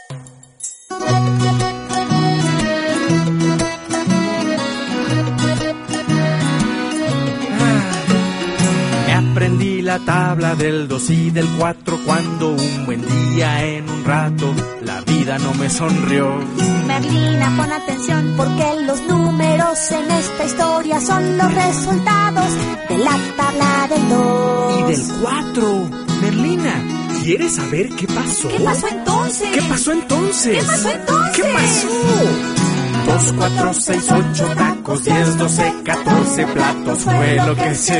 Aprendí la tabla del 2 y del 4 cuando un buen día en un rato la vida no me sonrió. Merlina, pon atención porque los números en esta historia son los resultados de la tabla del 2 y del 4. Merlina, ¿quieres saber qué pasó? ¿Qué pasó entonces? ¿Qué pasó entonces? ¿Qué pasó entonces? ¿Qué pasó? 2, 4, 6, 8 tacos, 10, 12, 14 platos fue lo que se